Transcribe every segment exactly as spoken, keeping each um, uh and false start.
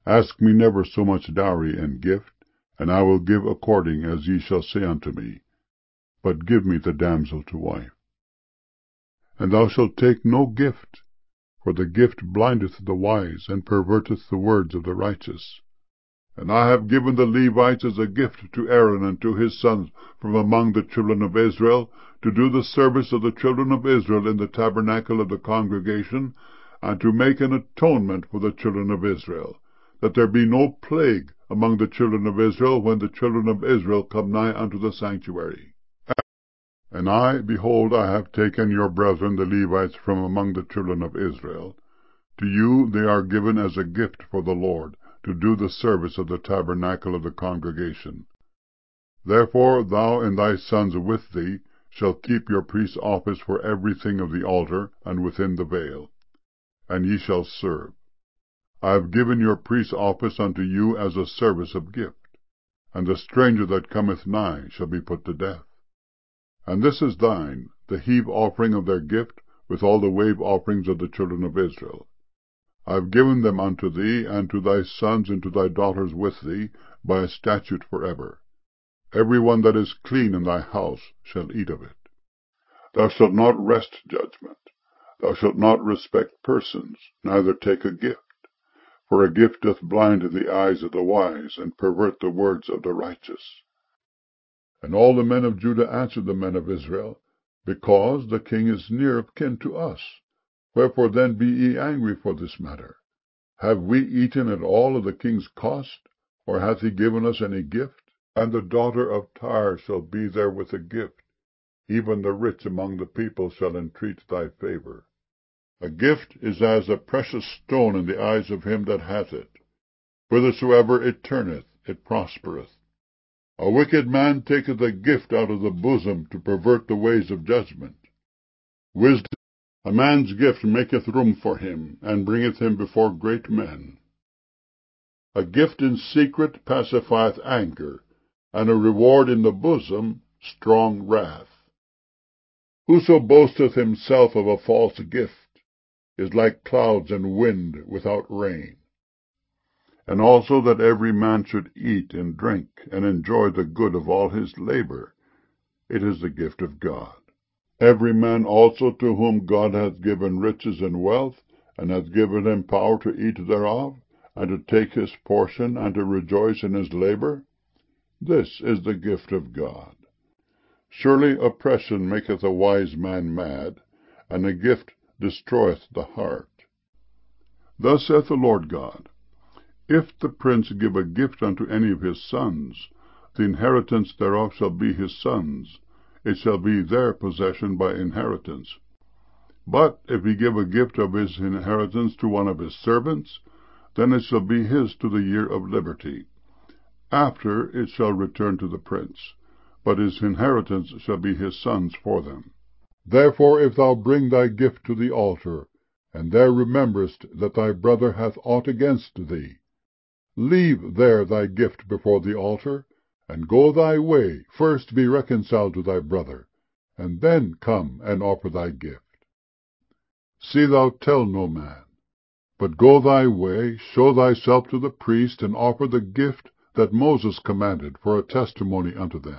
Ask me never so much dowry and gift, and I will give according as ye shall say unto me. But give me the damsel to wife. And thou shalt take no gift, for the gift blindeth the wise, and perverteth the words of the righteous. And I have given the Levites as a gift to Aaron and to his sons from among the children of Israel, to do the service of the children of Israel in the tabernacle of the congregation, and to make an atonement for the children of Israel, that there be no plague among the children of Israel when the children of Israel come nigh unto the sanctuary. And I, behold, I have taken your brethren the Levites from among the children of Israel. To you they are given as a gift for the Lord, to do the service of the tabernacle of the congregation. Therefore thou and thy sons with thee shall keep your priest's office for everything of the altar, and within the veil, and ye shall serve. I have given your priest's office unto you as a service of gift, and the stranger that cometh nigh shall be put to death. And this is thine, the heave offering of their gift, with all the wave offerings of the children of Israel. I have given them unto thee, and to thy sons and to thy daughters with thee, by a statute forever. Every one that is clean in thy house shall eat of it. Thou shalt not wrest judgment. Thou shalt not respect persons, neither take a gift. For a gift doth blind the eyes of the wise, and pervert the words of the righteous. And all the men of Judah answered the men of Israel, Because the king is near of kin to us. Wherefore then be ye angry for this matter? Have we eaten at all of the king's cost, or hath he given us any gift? And the daughter of Tyre shall be there with a gift. Even the rich among the people shall entreat thy favor. A gift is as a precious stone in the eyes of him that hath it. Whithersoever it turneth, it prospereth. A wicked man taketh a gift out of the bosom to pervert the ways of judgment. Wisdom, a man's gift maketh room for him, and bringeth him before great men. A gift in secret pacifieth anger, and a reward in the bosom strong wrath. Whoso boasteth himself of a false gift is like clouds and wind without rain. And also that every man should eat and drink, and enjoy the good of all his labor. It is the gift of God. Every man also to whom God hath given riches and wealth, and hath given him power to eat thereof, and to take his portion, and to rejoice in his labor, this is the gift of God. Surely oppression maketh a wise man mad, and a gift destroyeth the heart. Thus saith the Lord God, If the prince give a gift unto any of his sons, the inheritance thereof shall be his sons, it shall be their possession by inheritance. But if he give a gift of his inheritance to one of his servants, then it shall be his to the year of liberty. After it shall return to the prince, but his inheritance shall be his sons for them. Therefore if thou bring thy gift to the altar, and there rememberest that thy brother hath aught against thee, leave there thy gift before the altar, and go thy way, first be reconciled to thy brother, and then come and offer thy gift. See thou tell no man, but go thy way, show thyself to the priest, and offer the gift that Moses commanded for a testimony unto them.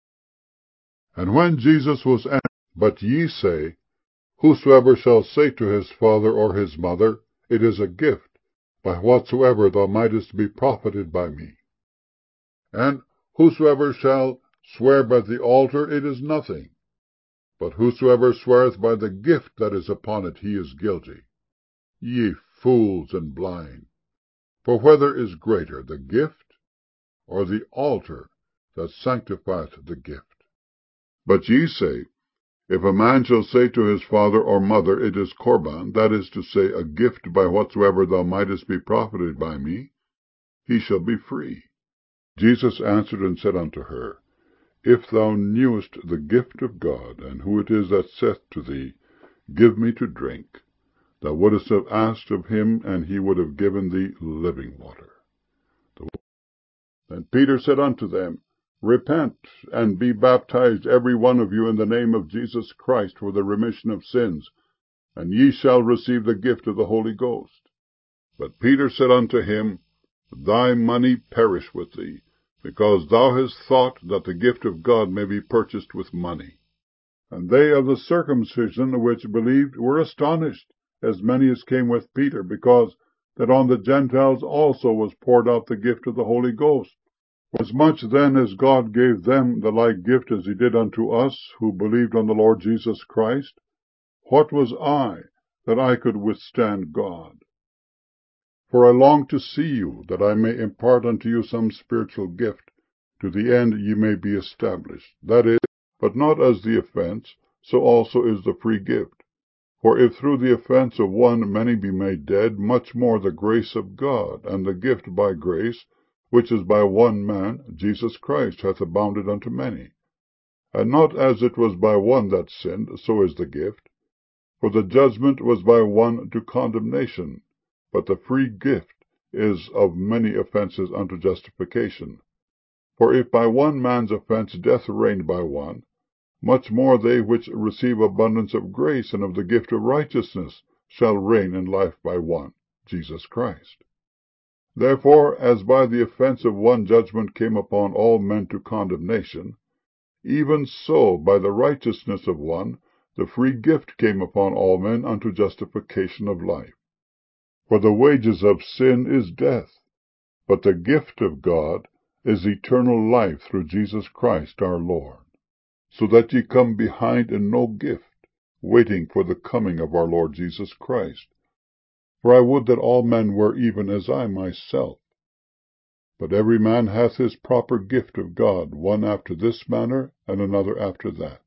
And when Jesus was entered, but ye say, Whosoever shall say to his father or his mother, It is a gift, by whatsoever thou mightest be profited by me. And whosoever shall swear by the altar, it is nothing. But whosoever sweareth by the gift that is upon it, he is guilty. Ye fools and blind! For whether is greater, the gift, or the altar that sanctifieth the gift? But ye say, If a man shall say to his father or mother, It is Corban, that is to say, a gift by whatsoever thou mightest be profited by me, he shall be free. Jesus answered and said unto her, If thou knewest the gift of God, and who it is that saith to thee, Give me to drink, thou wouldest have asked of him, and he would have given thee living water. And Peter said unto them, Repent, and be baptized every one of you in the name of Jesus Christ for the remission of sins, and ye shall receive the gift of the Holy Ghost. But Peter said unto him, thy money perish with thee, because thou hast thought that the gift of God may be purchased with money. And they of the circumcision which believed were astonished, as many as came with Peter, because that on the Gentiles also was poured out the gift of the Holy Ghost. Forasmuch then as God gave them the like gift as he did unto us, who believed on the Lord Jesus Christ, what was I, that I could withstand God? For I long to see you, that I may impart unto you some spiritual gift, to the end ye may be established. That is, but not as the offense, so also is the free gift. For if through the offense of one many be made dead, much more the grace of God, and the gift by grace, which is by one man, Jesus Christ, hath abounded unto many. And not as it was by one that sinned, so is the gift. For the judgment was by one to condemnation, but the free gift is of many offences unto justification. For if by one man's offence death reigned by one, much more they which receive abundance of grace and of the gift of righteousness shall reign in life by one, Jesus Christ. Therefore, as by the offence of one judgment came upon all men to condemnation, even so by the righteousness of one the free gift came upon all men unto justification of life. For the wages of sin is death, but the gift of God is eternal life through Jesus Christ our Lord. So that ye come behind in no gift, waiting for the coming of our Lord Jesus Christ. For I would that all men were even as I myself. But every man hath his proper gift of God, one after this manner, and another after that.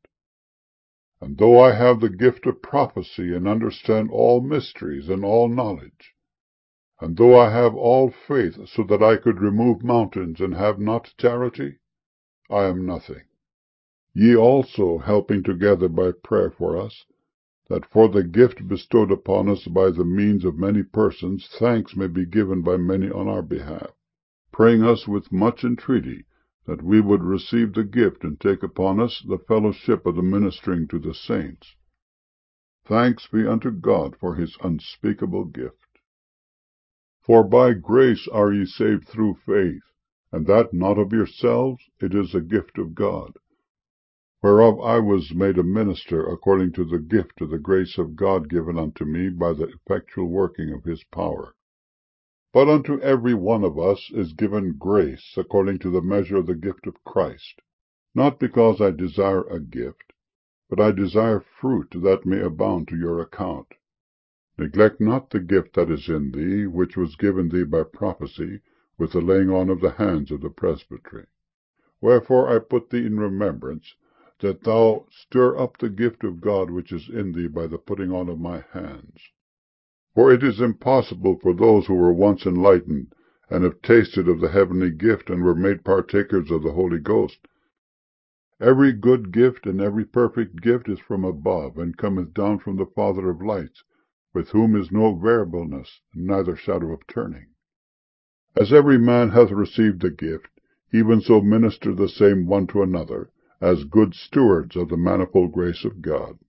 And though I have the gift of prophecy, and understand all mysteries and all knowledge, and though I have all faith, so that I could remove mountains, and have not charity, I am nothing. Ye also helping together by prayer for us, that for the gift bestowed upon us by the means of many persons, thanks may be given by many on our behalf, praying us with much entreaty that we would receive the gift and take upon us the fellowship of the ministering to the saints. Thanks be unto God for his unspeakable gift. For by grace are ye saved through faith, and that not of yourselves, it is a gift of God, whereof I was made a minister according to the gift of the grace of God given unto me by the effectual working of his power. But unto every one of us is given grace according to the measure of the gift of Christ. Not because I desire a gift, but I desire fruit that may abound to your account. Neglect not the gift that is in thee, which was given thee by prophecy, with the laying on of the hands of the presbytery. Wherefore I put thee in remembrance, that thou stir up the gift of God which is in thee by the putting on of my hands. For it is impossible for those who were once enlightened, and have tasted of the heavenly gift, and were made partakers of the Holy Ghost. Every good gift and every perfect gift is from above, and cometh down from the Father of lights, with whom is no variableness, neither shadow of turning. As every man hath received a gift, even so minister the same one to another, as good stewards of the manifold grace of God.